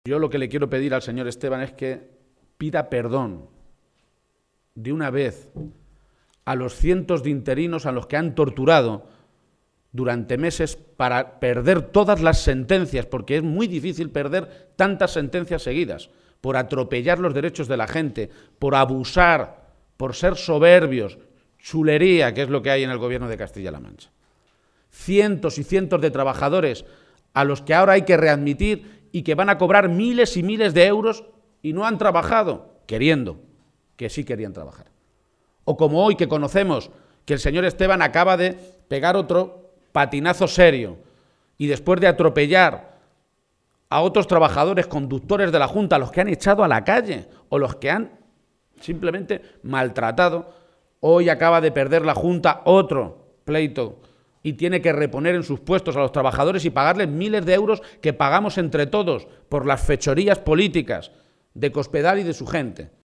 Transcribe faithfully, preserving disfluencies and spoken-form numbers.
Yo lo que le quiero pedir al señor Esteban es que pida perdón de una vez a los cientos de interinos a los que han torturado durante meses para perder todas las sentencias, porque es muy difícil perder tantas sentencias seguidas, por atropellar los derechos de la gente, por abusar, por ser soberbios, chulería, que es lo que hay en el gobierno de Castilla-La Mancha. Cientos y cientos de trabajadores a los que ahora hay que readmitir y que van a cobrar miles y miles de euros y no han trabajado, queriendo, que sí querían trabajar. O como hoy que conocemos que el señor Esteban acaba de pegar otro patinazo serio y después de atropellar a otros trabajadores conductores de la Junta, los que han echado a la calle o los que han simplemente maltratado, hoy acaba de perder la Junta otro pleito y tiene que reponer en sus puestos a los trabajadores y pagarles miles de euros que pagamos entre todos por las fechorías políticas de Cospedal y de su gente.